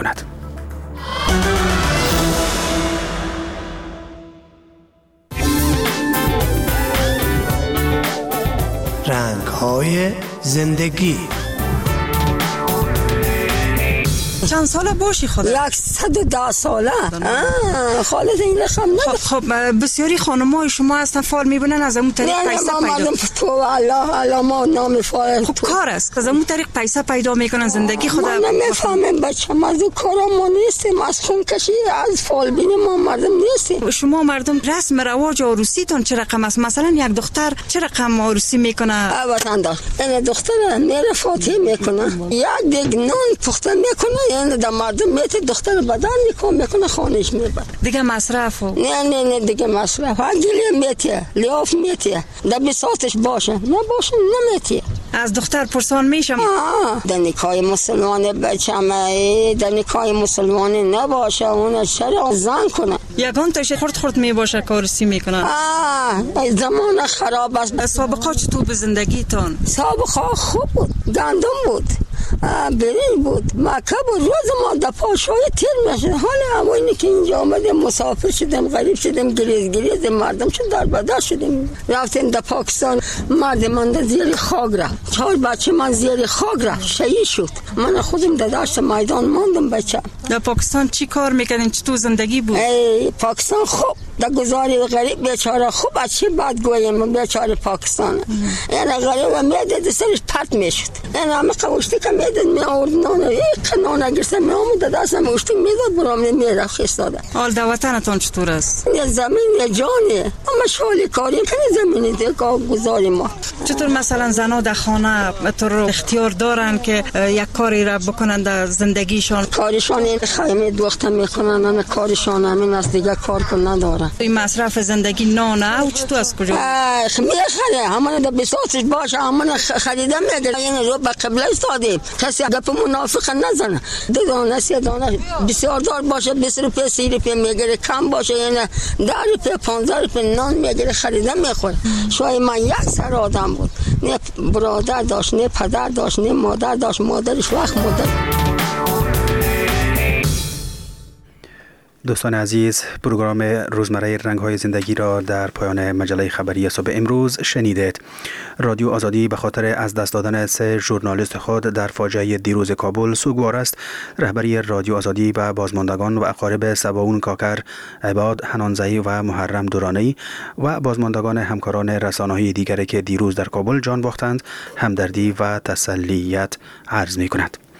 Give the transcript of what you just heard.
کند. رنگ‌های زندگی. چند ساله باشی خدا؟ 110 ساله. خالد این رقم نه. خب بسیاری خانم‌های شما هستن فال میبینن از اون طریق پیسه پیدا. تو الله ما نام فال. خب کار است از اون طریق پیسه پیدا میکنن زندگی خدا. من نمیفهمم بچه‌م از کارا ما نیستیم، از خون کشی از فال بینی ما مردم نیستیم. شما مردم رسم رواج عروسیتون چه رقم است؟ مثلا یک دختر چه رقم عروسی میکنه؟ وطندار این دختر میره فاتحه میکنه، یک دیگ نان پخته میکنه، یعنی در مردم میته دختر بدن نکام میکنه خانهش میبره. دیگه مصرف نه دیگه مصرف هنگیلی میته لیاف میته در بساطش باشه نباشه نمیته. از دختر پرسان میشم در نکای مسلمانه بچم در نکای مسلمانه نباشه اون چرا زن کنه یگان تاشه خورد میباشه که عروسی میکنه. زمان خراب است. سابقه چطور به زندگیتان؟ سابقه خوب بود، گندم بود، برنج بود، مکه بود، روز ما در پاشای تیر میشد. حالا همونی که اینجا آمدیم مسافر شدیم، غریب شدیم، گریز مردم شد در بدر شدیم. رفتیم در پاکستان، مرد من در زیر خاک رفت، 4 بچه من زیر خاک رفت، شهید شد. من خودم در دشت میدان ماندم بچه. در پاکستان چی کار میکنین؟ چطور زندگی بود؟ پاکستان خوب، در گزاری غریب بیچاره خوب، از چی بد گویم بیچاره پاکستان. یعنی غریب میدید سرش پرت میشد. یعنی همه قوشتی که میدید میآورد نان، یک نان اگرسه میآمد دستم اوشتی میداد برام میرفت خستاده. حال در وطنتان چطور است؟ یه زمین یه جانی، اما شالی کاری کنی زمینی دیگه گزاری ما. چطور مثلا زنها در خانه تو اختیار دارن که یک کاری را بکنن در زندگیشان؟ کارشان این خیمه دوخته میکنن، نه کارشان همین است، دیگه کار کن ندارن. این مصرف زندگی نانه و چطور از کجا؟ میخره همون در بساطش باشه، همون خریده میگیره. این رو به قبله استادیم، کسی گپ منافق نزنه. دو دانه بسیار دار باشه 20 روپیه 30 روپیه میگیره، کم باشه یعنی 10 روپیه 15 روپیه نان میگیره خریده میخوره. شاید من یک سر آدم بود، نه برادر داشت، نه پدر داشت، نه مادر داشت، مادرش وقت مادر. دوستان عزیز، پروگرام روزمره رنگ‌های زندگی را در پایان مجله خبری صبح امروز شنیدید. رادیو آزادی به خاطر از دست دادن 3 ژورنالیست خود در فاجعه دیروز کابل سوگوار است. رهبری رادیو آزادی به بازماندگان و اقارب سباون کاکر، عباد حنانزئی و محرم دورانی و بازماندگان همکاران رسانه‌ای دیگری که دیروز در کابل جان باختند همدردی و تسلیت عرض می‌کند.